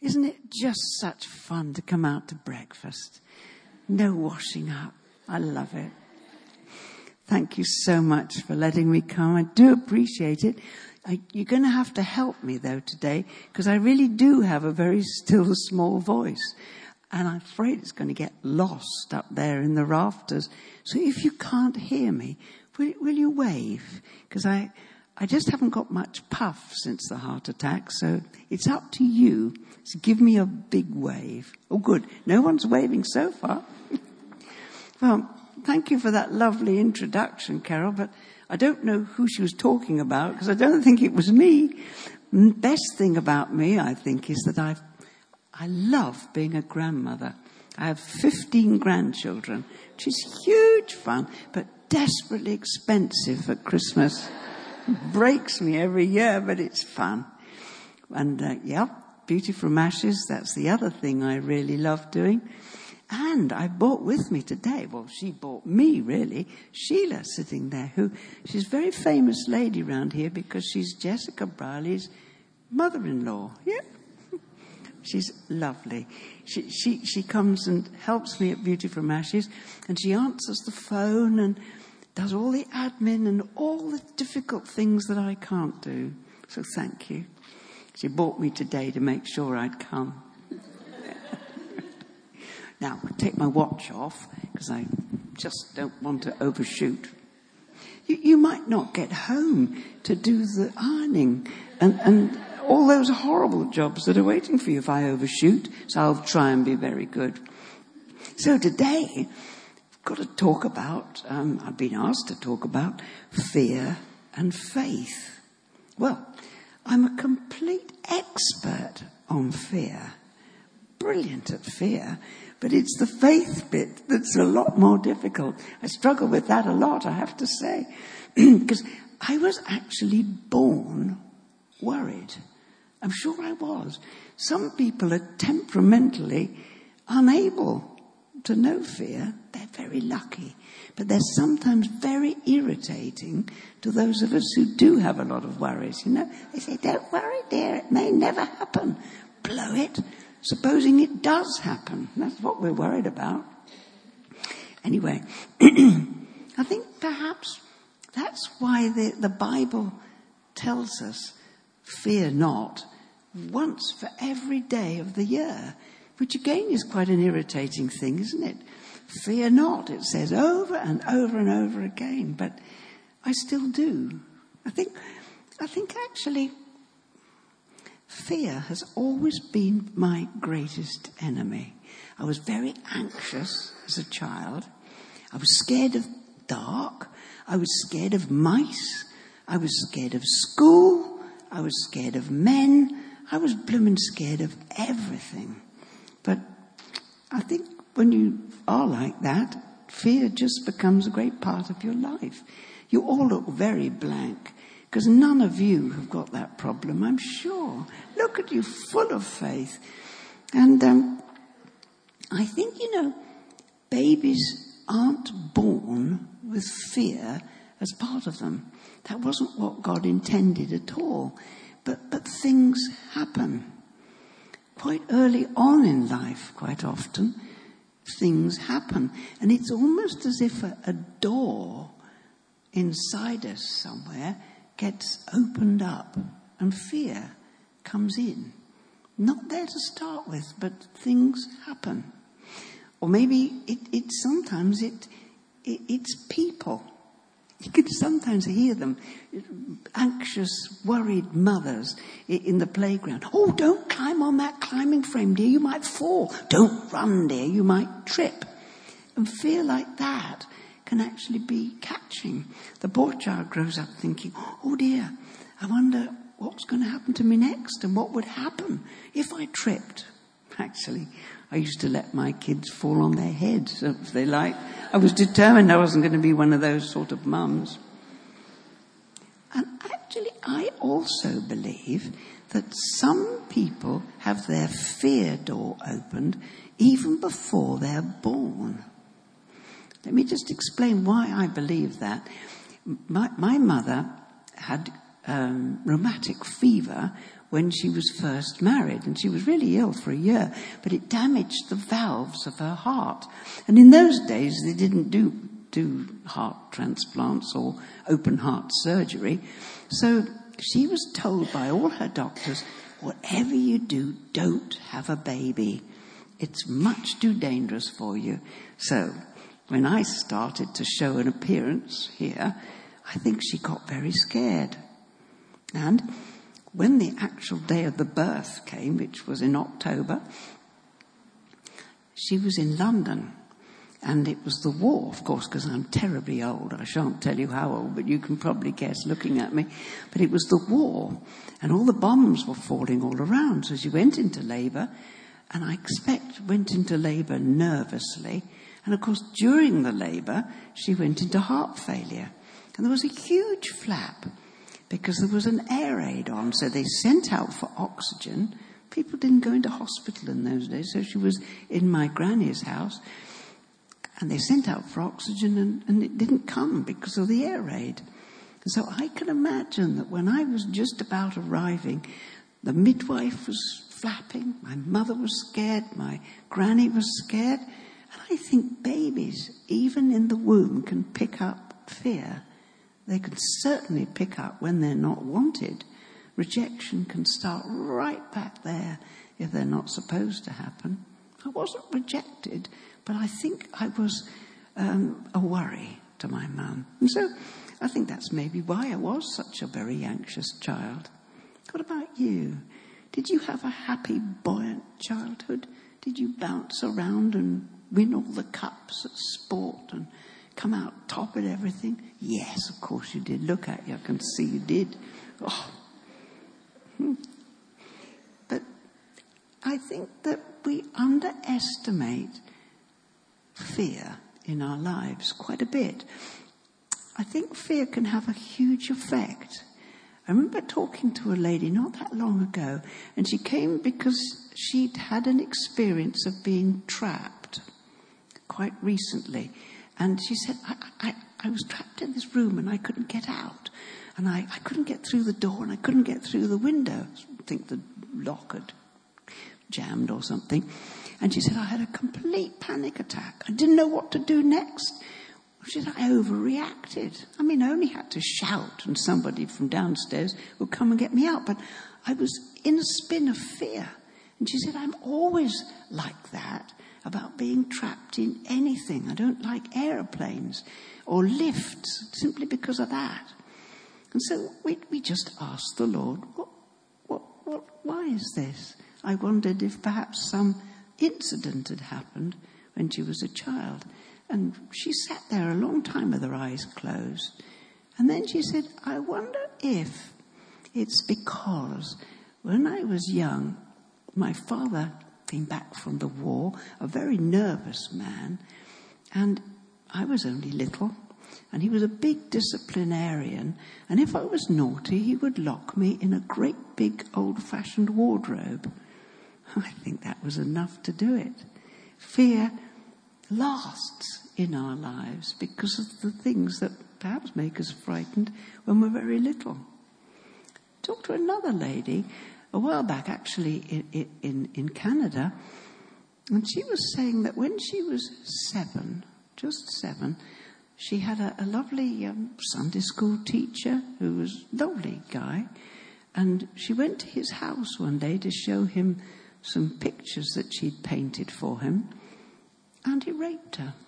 Isn't it just such fun to come out to breakfast? No washing up. I love it. Thank you so much for letting me come. I do appreciate it. You're going to have to help me, though, today, because I really do have a very still, small voice. And I'm afraid it's going to get lost up there in the rafters. So if you can't hear me, will you wave? Because I just haven't got much puff since the heart attack, so it's up to you. So give me a big wave. Oh, good. No one's waving so far. Well, thank you for that lovely introduction, Carol, but I don't know who she was talking about because I don't think it was me. The best thing about me, I think, is that I love being a grandmother. I have 15 grandchildren, which is huge fun, but desperately expensive at Christmas. It breaks me every year, but it's fun. And, Beauty from Ashes, that's the other thing I really love doing. And I brought with me today, well, she brought me, really, Sheila sitting there, she's a very famous lady around here because she's Jessica Brierley's mother-in-law. Yeah. She's lovely. She comes and helps me at Beauty from Ashes, and she answers the phone and does all the admin and all the difficult things that I can't do. So thank you. She brought me today to make sure I'd come. Now, I'll take my watch off because I just don't want to overshoot. You might not get home to do the ironing and all those horrible jobs that are waiting for you if I overshoot, so I'll try and be very good. So today, I've got to talk about, I've been asked to talk about fear and faith. Well, I'm a complete expert on fear. Brilliant at fear. But it's the faith bit that's a lot more difficult. I struggle with that a lot, I have to say. Because I was actually born worried. I'm sure I was. Some people are temperamentally unable to know fear. They're very lucky. But they're sometimes very irritating to those of us who do have a lot of worries. You know, they say, don't worry, dear, it may never happen. Blow it. Supposing it does happen. That's what we're worried about. Anyway, I think perhaps that's why the Bible tells us, fear not, once for every day of the year. Which again is quite an irritating thing, isn't it? Fear not, it says over and over and over again. But I still do. I think actually fear has always been my greatest enemy. I was very anxious as a child. I was scared of dark. I was scared of mice. I was scared of school. I was scared of men. I was blooming scared of everything. But I think when you are like that, fear just becomes a great part of your life. You all look very blank. Because none of you have got that problem, I'm sure. Look at you, full of faith. And I think, babies aren't born with fear as part of them. That wasn't what God intended at all. But things happen. Quite early on in life, quite often, things happen. And it's almost as if a door inside us somewhere gets opened up and fear comes in. Not there to start with, but things happen. Or maybe sometimes it's people. You can sometimes hear them, anxious, worried mothers in the playground. Oh, don't climb on that climbing frame, dear, you might fall. Don't run, dear, you might trip. And fear like that can actually be catching. The poor child grows up thinking, oh dear, I wonder what's going to happen to me next and what would happen if I tripped. Actually, I used to let my kids fall on their heads if they liked. I was determined I wasn't going to be one of those sort of mums. And actually, I also believe that some people have their fear door opened even before they're born. Let me just explain why I believe that. My mother had rheumatic fever when she was first married, and she was really ill for a year, but it damaged the valves of her heart. And in those days, they didn't do heart transplants or open heart surgery. So she was told by all her doctors, whatever you do, don't have a baby. It's much too dangerous for you. So when I started to show an appearance here, I think she got very scared. And when the actual day of the birth came, which was in October, she was in London. And it was the war, of course, because I'm terribly old. I shan't tell you how old, but you can probably guess looking at me. But it was the war, and all the bombs were falling all around. So she went into labour, and I expect went into labour nervously. And of course, during the labour, she went into heart failure. And there was a huge flap, because there was an air raid on. So they sent out for oxygen. People didn't go into hospital in those days, so she was in my granny's house. And they sent out for oxygen, and it didn't come because of the air raid. And so I can imagine that when I was just about arriving, the midwife was flapping, my mother was scared, my granny was scared. And I think babies, even in the womb, can pick up fear. They can certainly pick up when they're not wanted. Rejection can start right back there if they're not supposed to happen. I wasn't rejected, but I think I was a worry to my mum. And so I think that's maybe why I was such a very anxious child. What about you? Did you have a happy, buoyant childhood? Did you bounce around and win all the cups at sport and come out top at everything? Yes, of course you did. Look at you. I can see you did. Oh. But I think that we underestimate fear in our lives quite a bit. I think fear can have a huge effect. I remember talking to a lady not that long ago, and she came because she'd had an experience of being trapped quite recently. And she said, I was trapped in this room and I couldn't get out. And I couldn't get through the door and I couldn't get through the window. I think the lock had jammed or something. And she said, I had a complete panic attack. I didn't know what to do next. She said, I overreacted. I mean, I only had to shout and somebody from downstairs would come and get me out. But I was in a spin of fear. And she said, I'm always like that about being trapped in anything. I don't like aeroplanes or lifts simply because of that. And so we just asked the Lord, why is this? I wondered if perhaps some incident had happened when she was a child. And she sat there a long time with her eyes closed. And then she said, I wonder if it's because when I was young, my father came back from the war, a very nervous man, and I was only little, and he was a big disciplinarian, and if I was naughty, he would lock me in a great big old-fashioned wardrobe. I think that was enough to do it. Fear lasts in our lives because of the things that perhaps make us frightened when we're very little. I talked to another lady a while back, actually in Canada, and she was saying that when she was just seven, she had a lovely Sunday school teacher who was a lovely guy, and she went to his house one day to show him some pictures that she'd painted for him, and he raped her.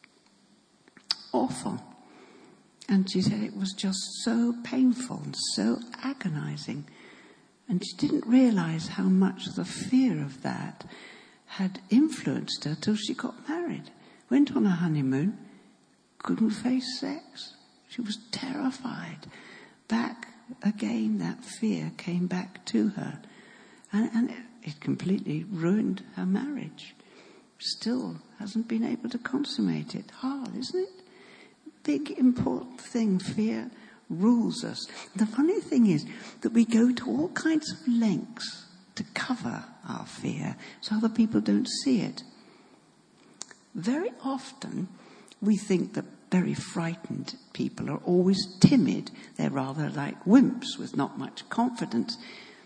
Awful. And she said it was just so painful and so agonizing. And she didn't realize how much the fear of that had influenced her till she got married. Went on a honeymoon, couldn't face sex. She was terrified. Back again, that fear came back to her. And it completely ruined her marriage. Still hasn't been able to consummate it. Hard, isn't it? Big, important thing. Fear rules us. The funny thing is that we go to all kinds of lengths to cover our fear so other people don't see it. Very often we think that very frightened people are always timid. They're rather like wimps with not much confidence.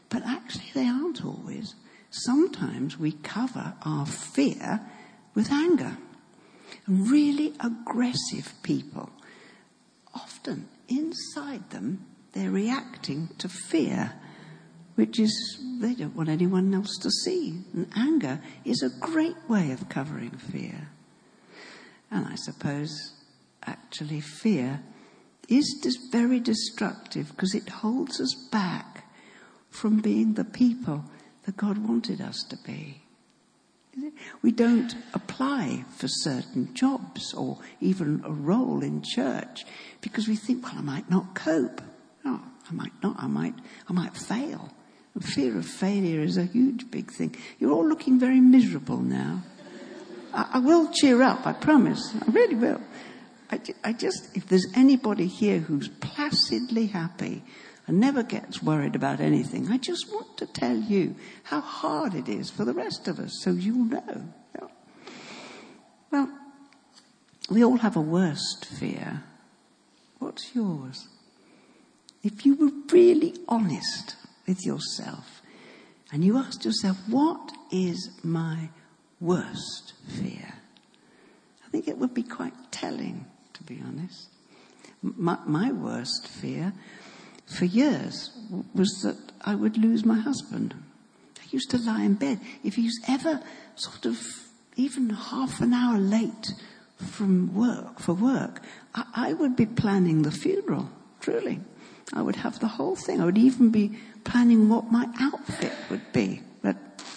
But actually they aren't always. Sometimes we cover our fear with anger. And really aggressive people, often inside them, they're reacting to fear, which is they don't want anyone else to see. And anger is a great way of covering fear. And I suppose, actually, fear is very destructive because it holds us back from being the people that God wanted us to be. We don't apply for certain jobs or even a role in church because we think, well, I might not cope. No, I might not. I might fail. And fear of failure is a huge, big thing. You're all looking very miserable now. I will cheer up, I promise. I really will. I just, if there's anybody here who's placidly happy and never gets worried about anything, I just want to tell you how hard it is for the rest of us, so you'll know. Well, we all have a worst fear. What's yours? If you were really honest with yourself and you asked yourself, what is my worst fear? I think it would be quite telling, to be honest. My worst fear for years was that I would lose my husband. I used to lie in bed. If he was ever sort of even half an hour late from work, I would be planning the funeral, truly. I would have the whole thing. I would even be planning what my outfit would be. But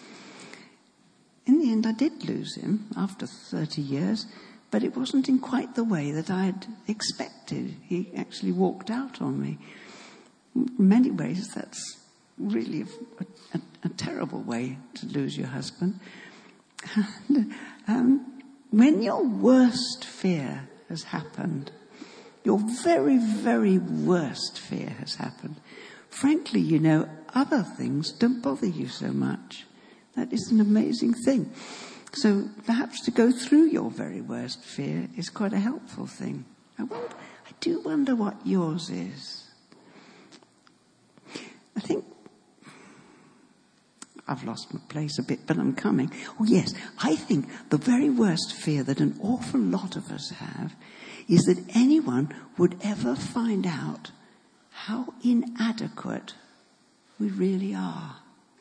in the end, I did lose him after 30 years, but it wasn't in quite the way that I had expected. He actually walked out on me. In many ways, that's really a terrible way to lose your husband. When your worst fear has happened, your very, very worst fear has happened, frankly, other things don't bother you so much. That is an amazing thing. So perhaps to go through your very worst fear is quite a helpful thing. I do wonder what yours is. I think I've lost my place a bit, but I'm coming. Oh yes, I think the very worst fear that an awful lot of us have is that anyone would ever find out how inadequate we really are.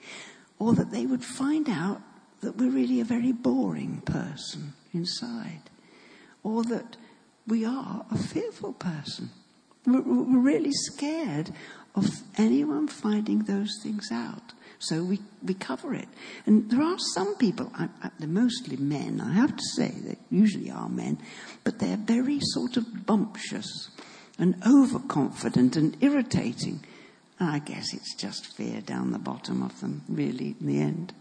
Or that they would find out that we're really a very boring person inside. Or that we are a fearful person. We're really scared of anyone finding those things out. So we cover it. And there are some people, they're mostly men, I have to say, they usually are men, but they're very sort of bumptious and overconfident and irritating. And I guess it's just fear down the bottom of them, really, in the end.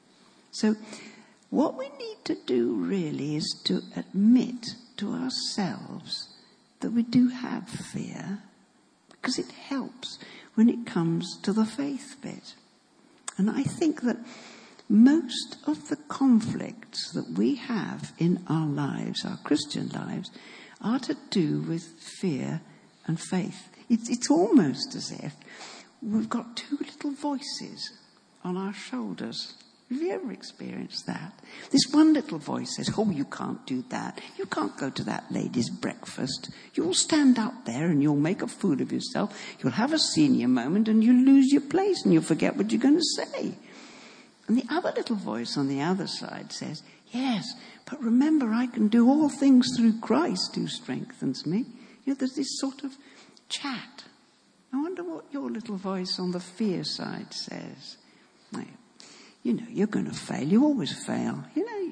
So what we need to do really is to admit to ourselves that we do have fear, because it helps when it comes to the faith bit. And I think that most of the conflicts that we have in our lives, our Christian lives, are to do with fear and faith. It's almost as if we've got two little voices on our shoulders. Have you ever experienced that? This one little voice says, oh, you can't do that. You can't go to that lady's breakfast. You'll stand up there and you'll make a fool of yourself. You'll have a senior moment and you'll lose your place and you'll forget what you're going to say. And the other little voice on the other side says, yes, but remember, I can do all things through Christ who strengthens me. There's this sort of chat. I wonder what your little voice on the fear side says. Now, you're going to fail. You always fail.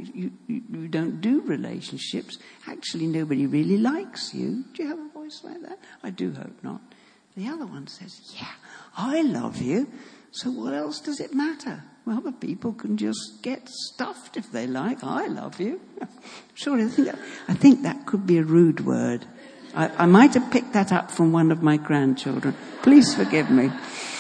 You don't do relationships. Actually, nobody really likes you. Do you have a voice like that? I do hope not. The other one says, yeah, I love you. So what else does it matter? Well, the people can just get stuffed if they like. I love you. Sorry, I think that could be a rude word. I might have picked that up from one of my grandchildren. Please forgive me.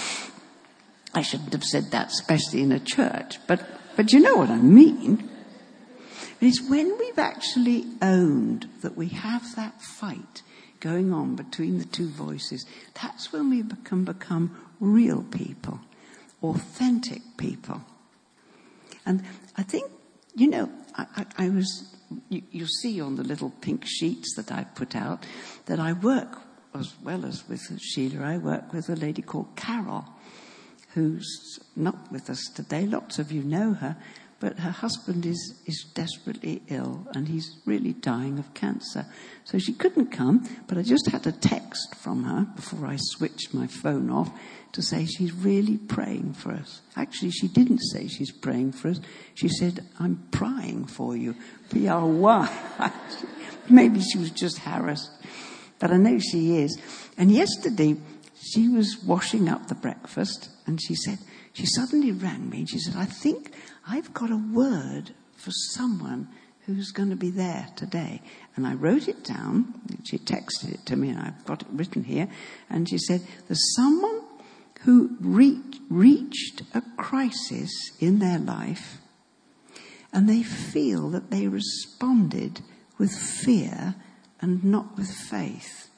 I shouldn't have said that, especially in a church. But you know what I mean. It's when we've actually owned that we have that fight going on between the two voices, that's when we can become real people. authentic people. And I think, I was, you'll see on the little pink sheets that I put out, that I work, as well as with Sheila, I work with a lady called Carol, who's not with us today. Lots of you know her, but her husband is desperately ill, and he's really dying of cancer. So she couldn't come, but I just had a text from her before I switched my phone off to say she's really praying for us. Actually, she didn't say she's praying for us. She said, I'm prying for you. P-R-Y. Maybe she was just harassed, but I know she is. And yesterday, she was washing up the breakfast, and she suddenly rang me, and she said, I think I've got a word for someone who's going to be there today. And I wrote it down. She texted it to me, and I've got it written here. And she said, there's someone who reached a crisis in their life, and they feel that they responded with fear and not with faith,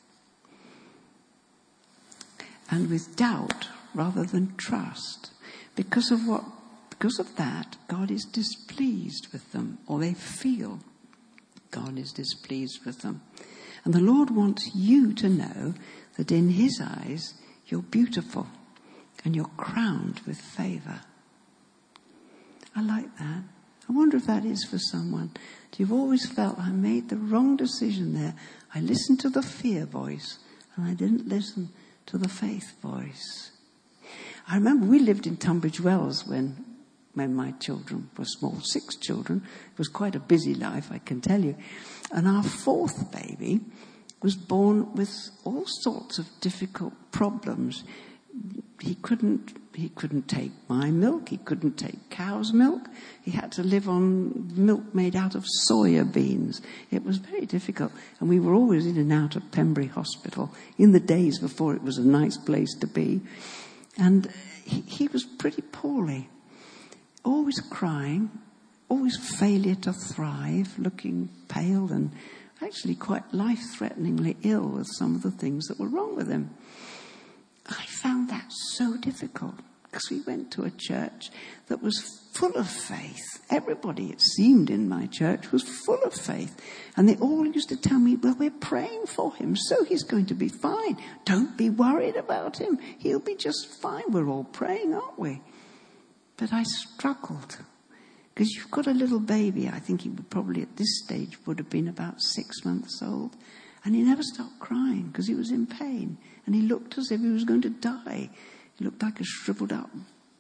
and with doubt rather than trust. Because of that, God is displeased with them, or they feel God is displeased with them. And the Lord wants you to know that in His eyes, you're beautiful and you're crowned with favor. I like that. I wonder if that is for someone. You've always felt, I made the wrong decision there. I listened to the fear voice, and I didn't listen to the faith voice. I remember we lived in Tunbridge Wells when my children were small, 6 children. It was quite a busy life, I can tell you. And our 4th baby was born with all sorts of difficult problems. He couldn't take my milk. He couldn't take cow's milk. He had to live on milk made out of soya beans. It was very difficult. And we were always in and out of Pembury Hospital in the days before it was a nice place to be. And he was pretty poorly. Always crying, always failure to thrive, looking pale and actually quite life-threateningly ill with some of the things that were wrong with him. I found that so difficult because we went to a church that was full of faith. Everybody, it seemed, in my church was full of faith. And they all used to tell me, well, we're praying for him, so he's going to be fine. Don't be worried about him. He'll be just fine. We're all praying, aren't we? But I struggled because you've got a little baby. I think he would probably at this stage would have been about 6 months old. And he never stopped crying because he was in pain. And he looked as if he was going to die. He looked like a shriveled up,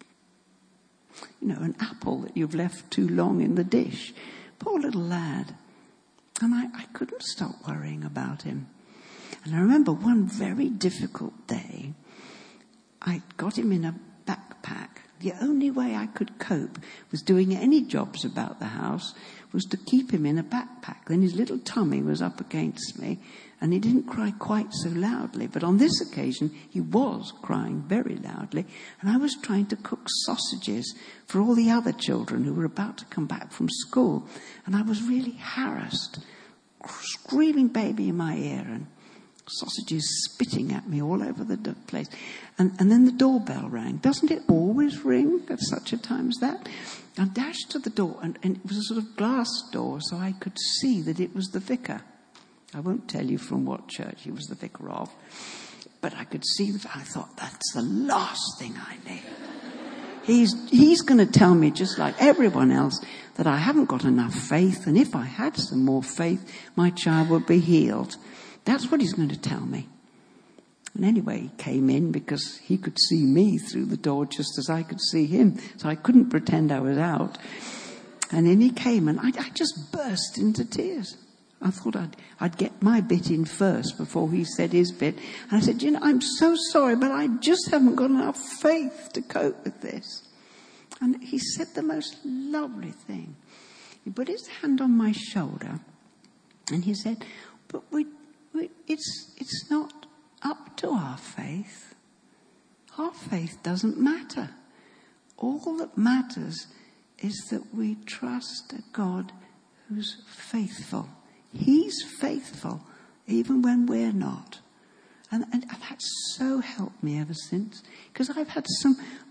an apple that you've left too long in the dish. Poor little lad. And I couldn't stop worrying about him. And I remember one very difficult day, I got him in a backpack. The only way I could cope with doing any jobs about the house was to keep him in a backpack. Then his little tummy was up against me, and he didn't cry quite so loudly. But on this occasion, he was crying very loudly, and I was trying to cook sausages for all the other children who were about to come back from school. And I was really harassed, screaming baby in my ear, and sausages spitting at me all over the place. And then the doorbell rang. Doesn't it always ring at such a time as that? I dashed to the door, and it was a sort of glass door, so I could see that it was the vicar. I won't tell you from what church he was the vicar of, but I could see I thought, that's the last thing I need. He's going to tell me, just like everyone else, that I haven't got enough faith, and if I had some more faith, my child would be healed. That's what he's going to tell me. And anyway, he came in because he could see me through the door just as I could see him. So I couldn't pretend I was out. And then he came, and I just burst into tears. I thought I'd get my bit in first before he said his bit. And I said, I'm so sorry, but I just haven't got enough faith to cope with this. And he said the most lovely thing. He put his hand on my shoulder, and he said, but it's not up to our faith. Our faith doesn't matter. All that matters is that we trust a God who's faithful. He's faithful even when we're not. And that's so helped me ever since. Because I've had some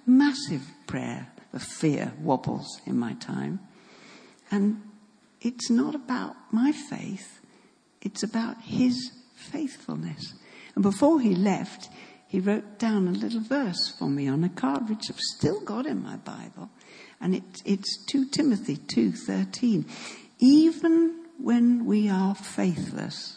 massive prayer of fear wobbles in my time. And it's not about my faith, it's about his faithfulness. And before he left, he wrote down a little verse for me on a card, which I've still got in my Bible. And it's 2 Timothy 2:13. Even when we are faithless,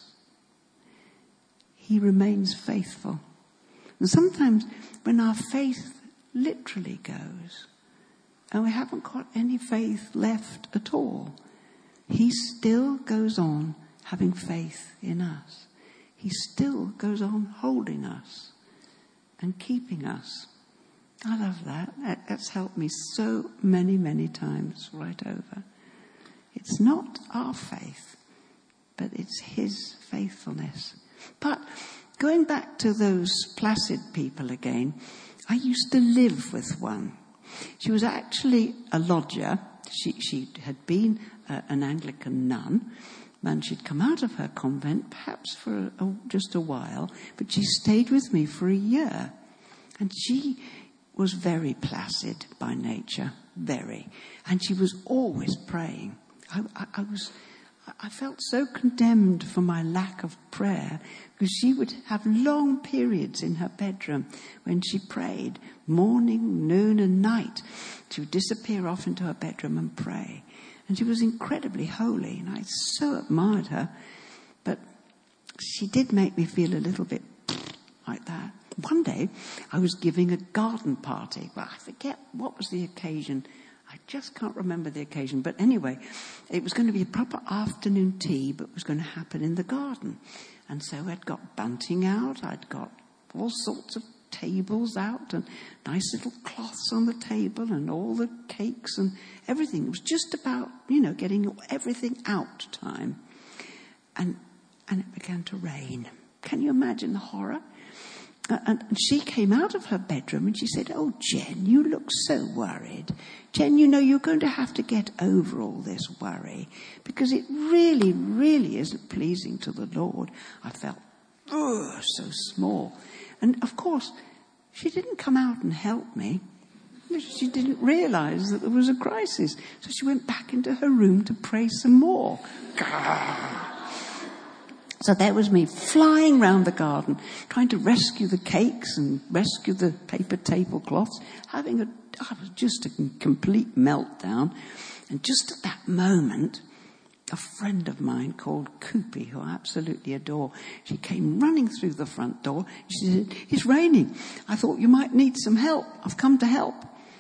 he remains faithful. And sometimes when our faith literally goes, and we haven't got any faith left at all, he still goes on having faith in us. He still goes on holding us and keeping us. I love that. That's helped me so many, many times right over. It's not our faith, but it's his faithfulness. But going back to those placid people again, I used to live with one. She was actually a lodger. She had been an Anglican nun, and she'd come out of her convent perhaps for just a while, but she stayed with me for a year. And she was very placid by nature, very. And she was always praying. I felt so condemned for my lack of prayer, because she would have long periods in her bedroom when she prayed, morning, noon and night. She would disappear off into her bedroom and pray. And she was incredibly holy, and I so admired her. But she did make me feel a little bit like that. One day, I was giving a garden party. Well, I forget what was the occasion. I just can't remember the occasion. But anyway, it was going to be a proper afternoon tea, but it was going to happen in the garden. And so I'd got bunting out. I'd got all sorts of tables out and nice little cloths on the table and all the cakes and everything. It was just about, getting everything out time. And it began to rain. Can you imagine the horror? And she came out of her bedroom and she said, "Oh, Jen, you look so worried. Jen, you're going to have to get over all this worry, because it really, really isn't pleasing to the Lord." I felt, so small. And of course, she didn't come out and help me. She didn't realize that there was a crisis. So she went back into her room to pray some more. So there was me flying round the garden, trying to rescue the cakes and rescue the paper tablecloths, I was just a complete meltdown. And just at that moment, a friend of mine called Koopy, who I absolutely adore, she came running through the front door. She said, "It's raining. I thought you might need some help. I've come to help."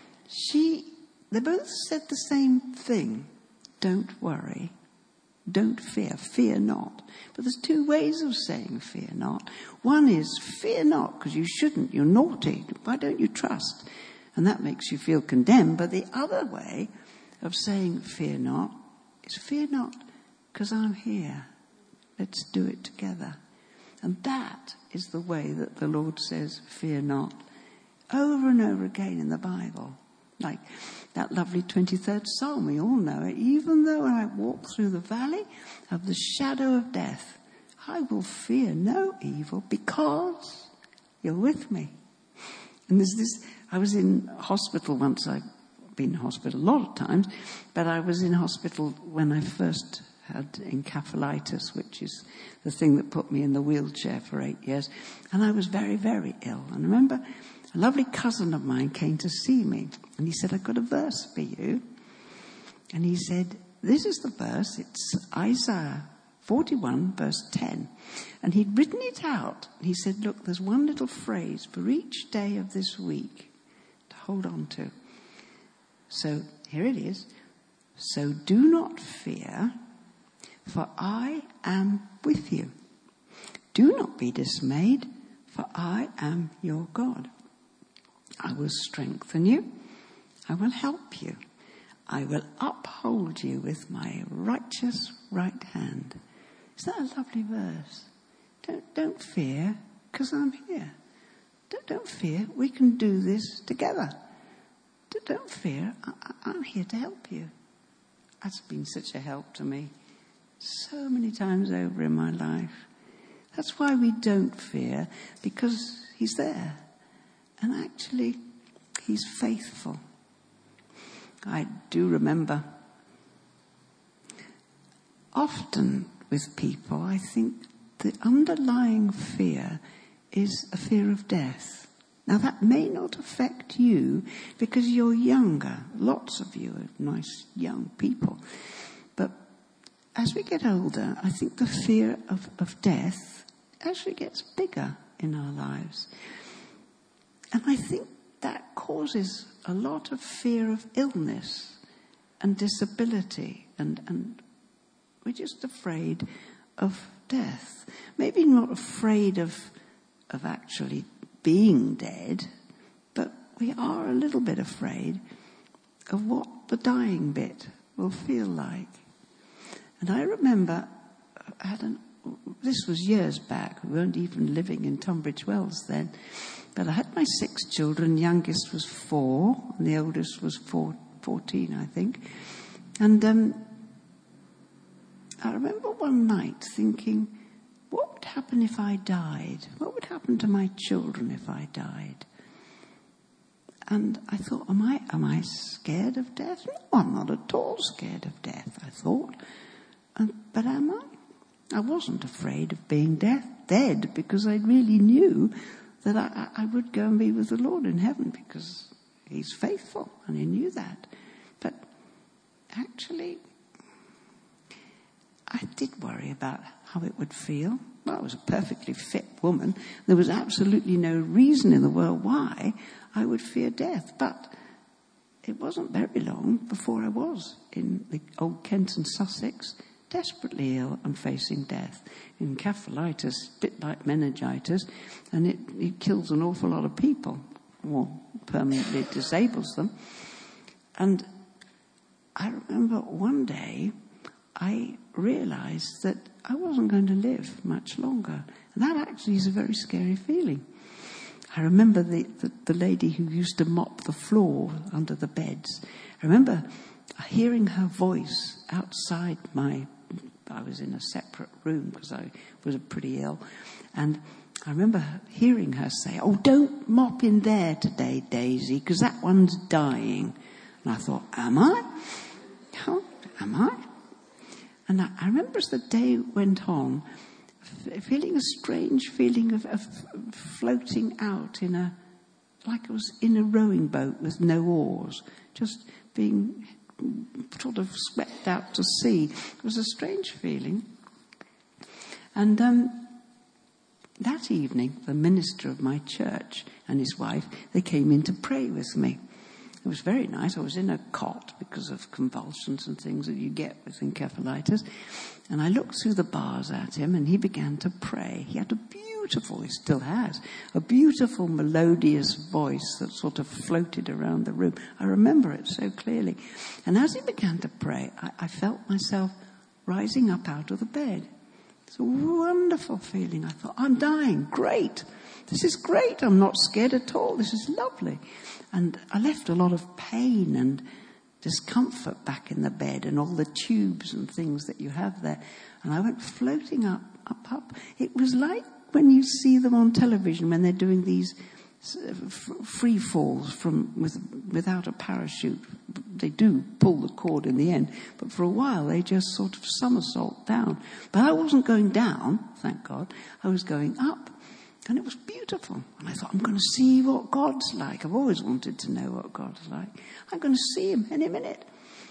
They both said the same thing. Don't worry. Don't fear. Fear not. But there's 2 ways of saying fear not. One is fear not, because you shouldn't. You're naughty. Why don't you trust? And that makes you feel condemned. But the other way of saying fear not is fear not, because I'm here. Let's do it together. And that is the way that the Lord says fear not over and over again in the Bible. Like that lovely 23rd Psalm, we all know it. Even though I walk through the valley of the shadow of death, I will fear no evil, because you're with me. And there's this, I was in hospital once. I've been in hospital a lot of times, but I was in hospital when I first had encephalitis, which is the thing that put me in the wheelchair for 8 years. And I was very, very ill. And I remember a lovely cousin of mine came to see me, and he said, "I've got a verse for you." And he said, this is the verse. It's Isaiah 41, verse 10. And he'd written it out. He said, "Look, there's one little phrase for each day of this week to hold on to." So here it is. "So do not fear, for I am with you. Do not be dismayed, for I am your God. I will strengthen you. I will help you. I will uphold you with my righteous right hand." Is that a lovely verse? Don't fear, because I'm here. Don't fear. We can do this together. Don't fear. I'm here to help you. That's been such a help to me so many times over in my life. That's why we don't fear, because he's there. And actually, He's faithful. I do remember often with people, I think the underlying fear is a fear of death. Now that may not affect you because you're younger. Lots of you are nice young people. But as we get older, I think the fear of death actually gets bigger in our lives. And I think that causes a lot of fear of illness and disability, and we're just afraid of death. Maybe not afraid of actually being dead, but we are a little bit afraid of what the dying bit will feel like. And I remember, this was years back, we weren't even living in Tunbridge Wells then, but I had my 6 children, youngest was 4, and the oldest was 14, I think. And I remember one night thinking, what would happen if I died? What would happen to my children if I died? And I thought, am I scared of death? No, I'm not at all scared of death, I thought. But am I? I wasn't afraid of being dead because I really knew that I would go and be with the Lord in heaven because he's faithful, and he knew that. But actually, I did worry about how it would feel. Well, I was a perfectly fit woman. There was absolutely no reason in the world why I would fear death. But it wasn't very long before I was in the old Kent and Sussex, desperately ill and facing death. Encephalitis, a bit like meningitis, and it kills an awful lot of people, or permanently disables them. And I remember one day I realized that I wasn't going to live much longer. And that actually is a very scary feeling. I remember the lady who used to mop the floor under the beds. I remember hearing her voice outside I was in a separate room because I was pretty ill. And I remember hearing her say, "Oh, don't mop in there today, Daisy, because that one's dying." And I thought, am I? Oh, am I? And I remember as the day went on, feeling a strange feeling of floating out like I was in a rowing boat with no oars, just being sort of swept out to sea. It was a strange feeling. And that evening, the minister of my church and his wife, they came in to pray with me. It was very nice. I was in a cot because of convulsions and things that you get with encephalitis. And I looked through the bars at him and he began to pray. He had he still has, a beautiful melodious voice that sort of floated around the room. I remember it so clearly. And as he began to pray, I felt myself rising up out of the bed. It's a wonderful feeling. I thought, I'm dying. Great. This is great. I'm not scared at all. This is lovely. And I left a lot of pain and discomfort back in the bed and all the tubes and things that you have there. And I went floating up. It was like when you see them on television when they're doing these free falls without a parachute. They do pull the cord in the end, but for a while they just sort of somersault down. But I wasn't going down, thank God. I was going up. And it was beautiful. And I thought, I'm going to see what God's like. I've always wanted to know what God's like. I'm going to see him any minute.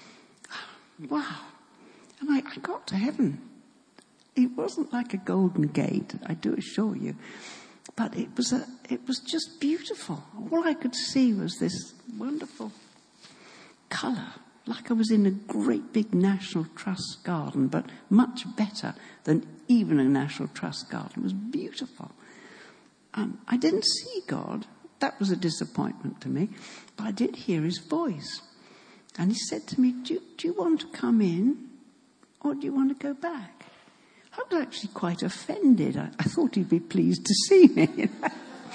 Wow. And I got to heaven. It wasn't like a golden gate, I do assure you. But it was just beautiful. All I could see was this wonderful colour. Like I was in a great big National Trust garden, but much better than even a National Trust garden. It was beautiful. I didn't see God. That was a disappointment to me. But I did hear his voice. And he said to me, do you want to come in or do you want to go back? I was actually quite offended. I thought he'd be pleased to see me. I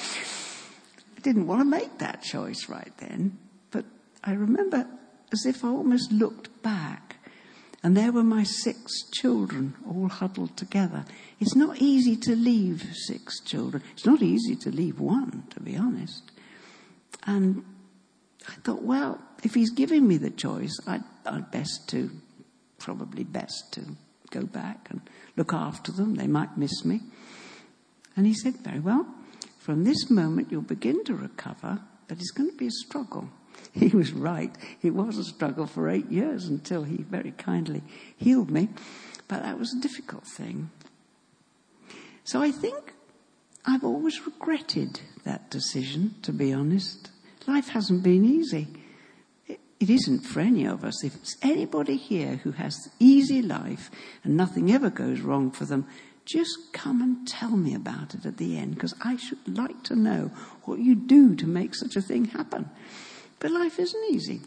didn't want to make that choice right then. But I remember as if I almost looked back. And there were my 6 children all huddled together. It's not easy to leave 6 children. It's not easy to leave one, to be honest. And I thought, well, if he's giving me the choice, I'd probably best to go back and look after them. They might miss me. And he said, very well, from this moment you'll begin to recover, but it's going to be a struggle. He was right. It was a struggle for 8 years until he very kindly healed me. But that was a difficult thing. So I think I've always regretted that decision, to be honest. Life hasn't been easy. It isn't for any of us. If it's anybody here who has an easy life and nothing ever goes wrong for them, just come and tell me about it at the end, because I should like to know what you do to make such a thing happen. But life isn't easy.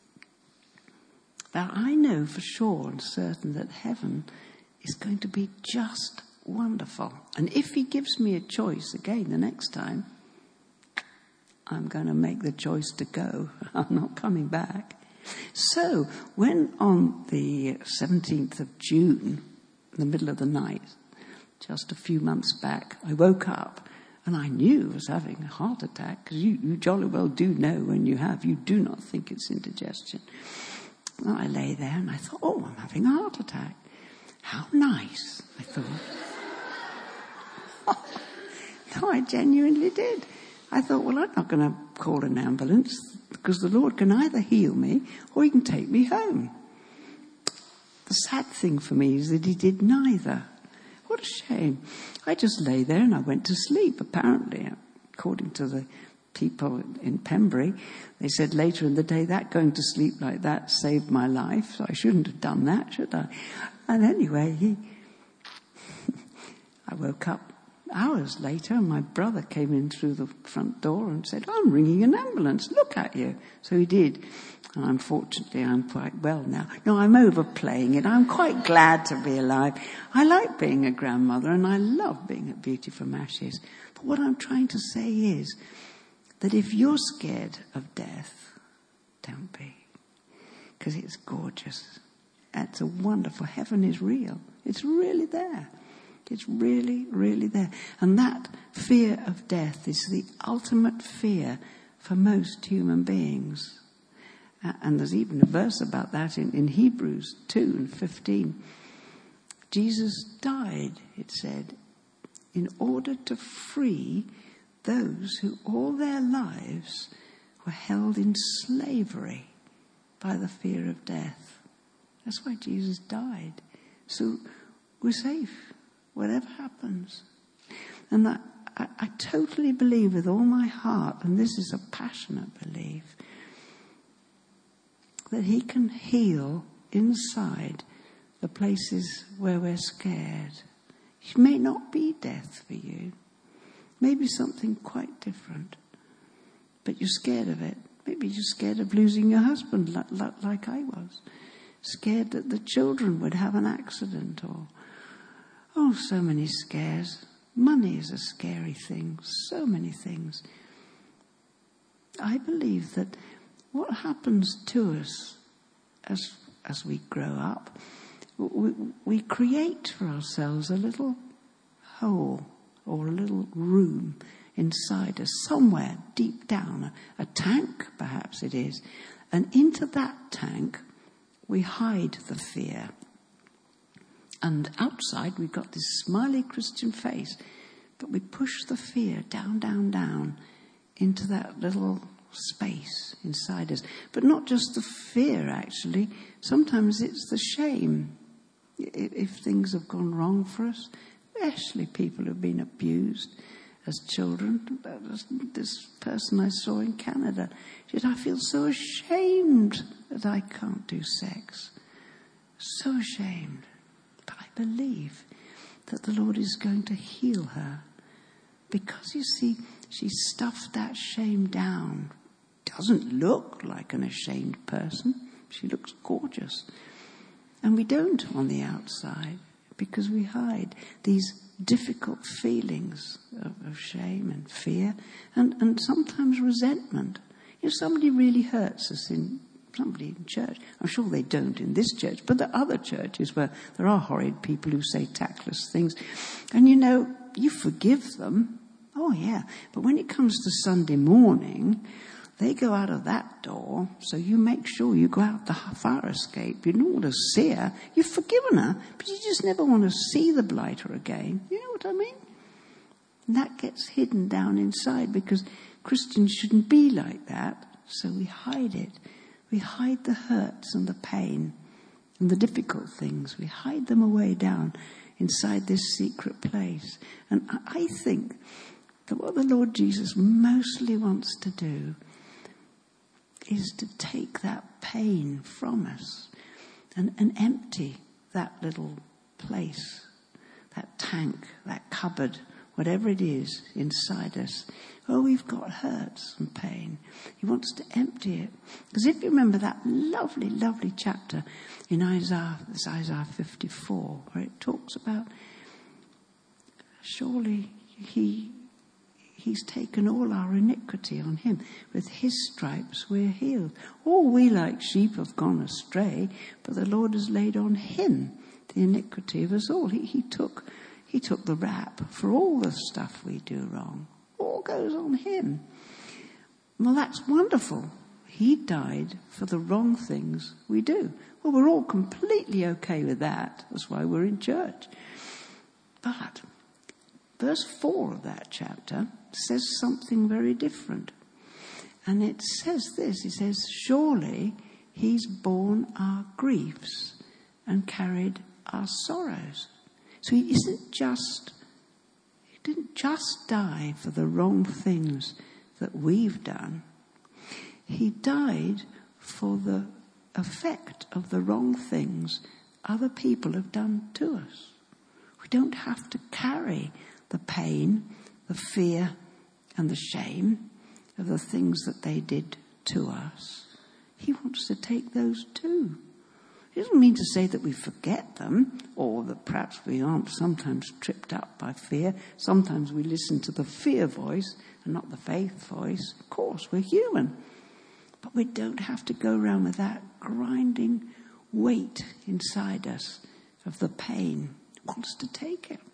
But I know for sure and certain that heaven is going to be just wonderful. And if he gives me a choice again the next time, I'm going to make the choice to go. I'm not coming back. So when on the 17th of June, in the middle of the night, just a few months back, I woke up and I knew I was having a heart attack, because you jolly well do know when you do not think it's indigestion. Well, I lay there and I thought, oh, I'm having a heart attack. How nice, I thought. No, I genuinely did. I thought, well, I'm not going to call an ambulance, because the Lord can either heal me or he can take me home. The sad thing for me is that he did neither. What a shame. I just lay there and I went to sleep, apparently, according to the people in Pembury. They said later in the day that going to sleep like that saved my life, so I shouldn't have done that, should I? And anyway, I woke up hours later and my brother came in through the front door and said, I'm ringing an ambulance, look at you. So he did. And unfortunately, I'm quite well now. No, I'm overplaying it. I'm quite glad to be alive. I like being a grandmother and I love being at Beauty from Ashes. But what I'm trying to say is that if you're scared of death, don't be. Because it's gorgeous. It's a wonderful, heaven is real. It's really there. It's really, really there. And that fear of death is the ultimate fear for most human beings. And there's even a verse about that in Hebrews 2:15. Jesus died, it said, in order to free those who all their lives were held in slavery by the fear of death. That's why Jesus died. So we're safe, whatever happens. And I totally believe with all my heart, and this is a passionate belief, that he can heal inside the places where we're scared. It may not be death for you. Maybe something quite different. But you're scared of it. Maybe you're scared of losing your husband like I was. Scared that the children would have an accident or so many scares. Money is a scary thing. So many things. I believe that what happens to us as we grow up, we create for ourselves a little hole or a little room inside us, somewhere deep down, a tank perhaps it is, and into that tank we hide the fear. And outside we've got this smiley Christian face, but we push the fear down, down, down into that little space inside us. But not just the fear, actually. Sometimes it's the shame. If things have gone wrong for us, especially people who've been abused as children. This person I saw in Canada, she said, I feel so ashamed that I can't do sex. So ashamed. But I believe that the Lord is going to heal her. Because, you see, she stuffed that shame down. Doesn't look like an ashamed person. She looks gorgeous. And we don't on the outside, because we hide these difficult feelings of shame and fear and sometimes resentment. You know, somebody really hurts us somebody in church. I'm sure they don't in this church, but there are other churches where there are horrid people who say tactless things. And you know, you forgive them. Oh yeah. But when it comes to Sunday morning, They go out of that door, so you make sure you go out the fire escape. You don't want to see her. You've forgiven her, but you just never want to see the blighter again. You know what I mean? And that gets hidden down inside, because Christians shouldn't be like that, so we hide it. We hide the hurts and the pain and the difficult things. We hide them away down inside this secret place. And I think that what the Lord Jesus mostly wants to do is to take that pain from us and empty that little place, that tank, that cupboard, whatever it is inside us. Oh, we've got hurts and pain. He wants to empty it. Because if you remember that lovely, lovely chapter in Isaiah 54, where it talks about, surely He's taken all our iniquity on him. With his stripes we're healed. All we like sheep have gone astray, but the Lord has laid on him the iniquity of us all. He took the rap for all the stuff we do wrong. All goes on him. Well, that's wonderful. He died for the wrong things we do. Well, we're all completely okay with that. That's why we're in church. But verse 4 of that chapter says something very different. And it says this, it says, surely he's borne our griefs and carried our sorrows. So he didn't just die for the wrong things that we've done. He died for the effect of the wrong things other people have done to us. We don't have to carry the pain, the fear, and the shame of the things that they did to us. He wants to take those too. It doesn't mean to say that we forget them, or that perhaps we aren't sometimes tripped up by fear. Sometimes we listen to the fear voice and not the faith voice. Of course, we're human. But we don't have to go around with that grinding weight inside us of the pain. He wants to take it.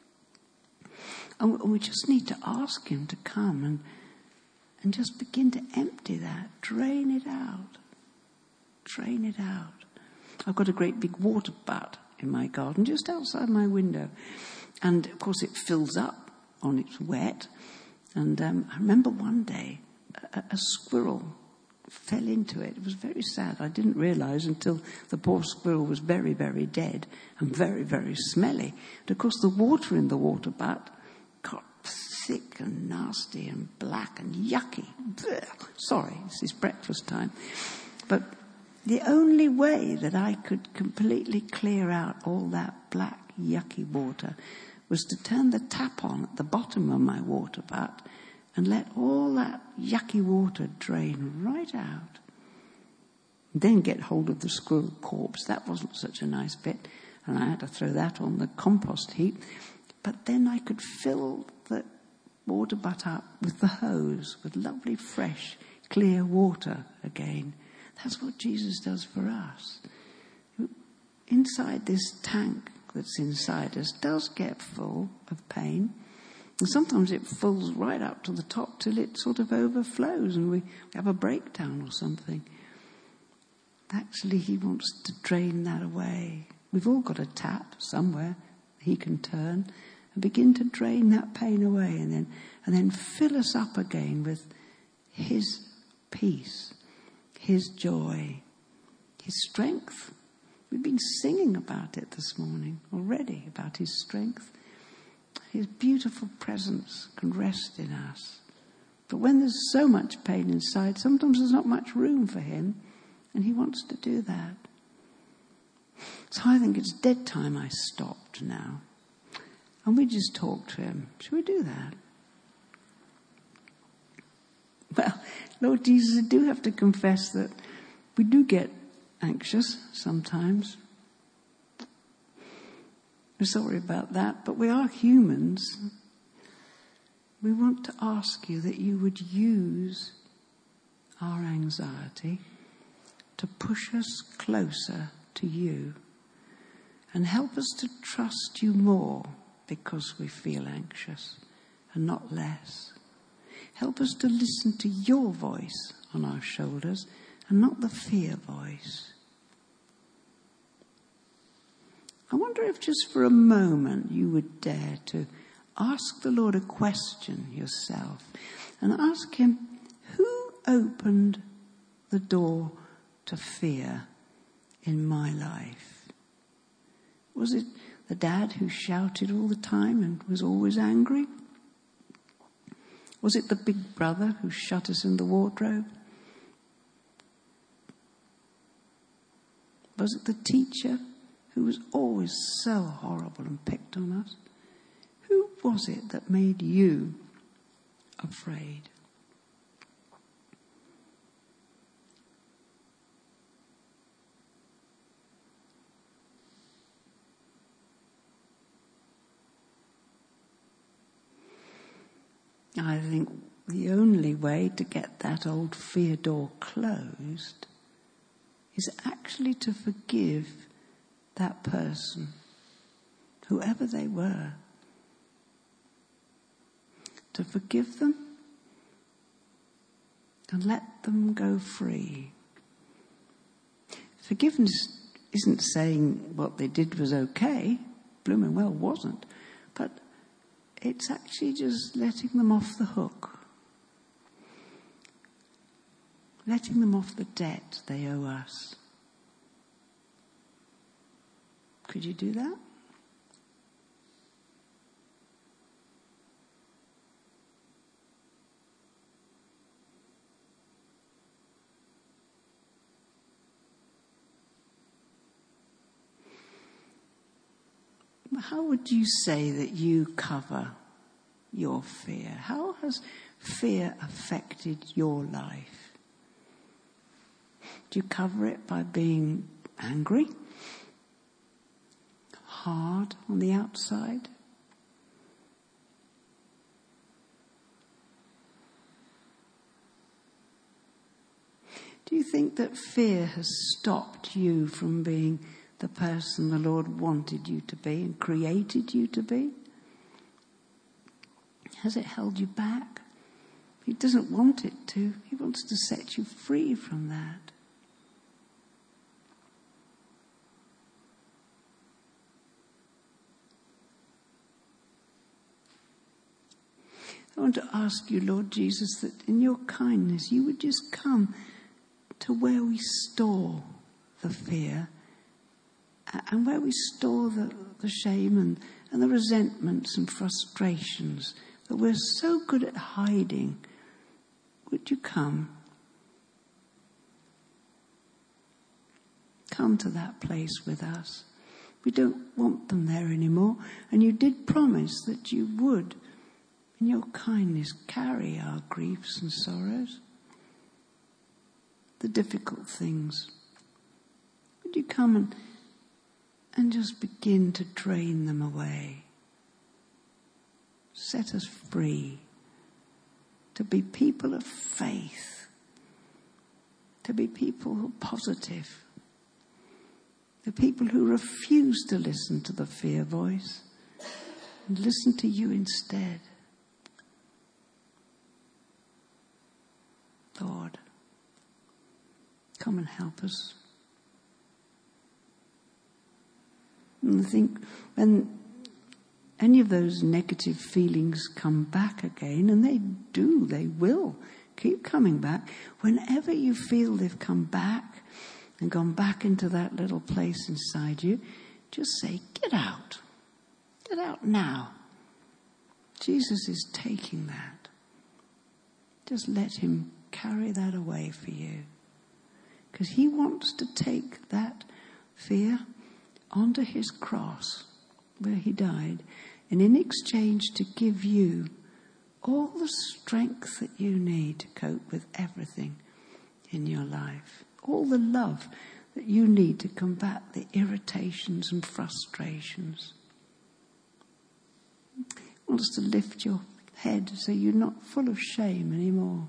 And we just need to ask him to come and just begin to empty that, drain it out. Drain it out. I've got a great big water butt in my garden just outside my window. And, of course, it fills up when it's wet. And I remember one day a squirrel fell into it. It was very sad. I didn't realise until the poor squirrel was very, very dead and very, very smelly. But, of course, the water in the water butt got thick and nasty and black and yucky. Sorry, this is breakfast time. But the only way that I could completely clear out all that black, yucky water was to turn the tap on at the bottom of my water butt and let all that yucky water drain right out. Then get hold of the squirrel corpse. That wasn't such a nice bit. And I had to throw that on the compost heap. But then I could fill the water butt up with the hose, with lovely, fresh, clear water again. That's what Jesus does for us. Inside this tank that's inside us does get full of pain. And sometimes it fills right up to the top till it sort of overflows and we have a breakdown or something. Actually, he wants to drain that away. We've all got a tap somewhere he can turn and begin to drain that pain away and then fill us up again with his peace, his joy, his strength. We've been singing about it this morning already, about his strength. His beautiful presence can rest in us. But when there's so much pain inside, sometimes there's not much room for him, and he wants to do that. So I think it's dead time I stopped now. And we just talk to him. Should we do that? Well, Lord Jesus, I do have to confess that we do get anxious sometimes. We're sorry about that, but we are humans. We want to ask you that you would use our anxiety to push us closer to you and help us to trust you more because we feel anxious and not less. Help us to listen to your voice on our shoulders and not the fear voice. I wonder if just for a moment you would dare to ask the Lord a question yourself and ask him, who opened the door to fear in my life? Was it the dad who shouted all the time and was always angry? Was it the big brother who shut us in the wardrobe? Was it the teacher who was always so horrible and picked on us? Who was it that made you afraid? I think the only way to get that old fear door closed is actually to forgive that person, whoever they were. To forgive them and let them go free. Forgiveness isn't saying what they did was okay, blooming well wasn't, but it's actually just letting them off the hook. Letting them off the debt they owe us. Could you do that? How would you say that you cover your fear? How has fear affected your life? Do you cover it by being angry? Hard on the outside? Do you think that fear has stopped you from being the person the Lord wanted you to be and created you to be? Has it held you back? He doesn't want it to. He wants to set you free from that. I want to ask you, Lord Jesus, that in your kindness you would just come to where we store the fear and where we store the shame and the resentments and frustrations that we're so good at hiding. Would you come? Come to that place with us. We don't want them there anymore. And you did promise that you would, in your kindness, carry our griefs and sorrows, the difficult things. Would you come and just begin to drain them away? Set us free to be people of faith, to be people who are positive, the people who refuse to listen to the fear voice and listen to you instead. Lord, come and help us. And I think when any of those negative feelings come back again, and they will keep coming back, whenever you feel they've come back and gone back into that little place inside you, just say, get out. Get out now. Jesus is taking that. Just let him carry that away for you. Because he wants to take that fear onto his cross where he died, and in exchange to give you all the strength that you need to cope with everything in your life, all the love that you need to combat the irritations and frustrations. He wants to lift your head so you're not full of shame anymore.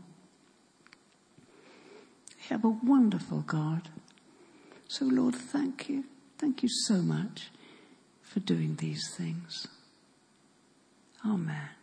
We have a wonderful God. So, Lord, thank you. Thank you so much for doing these things. Amen.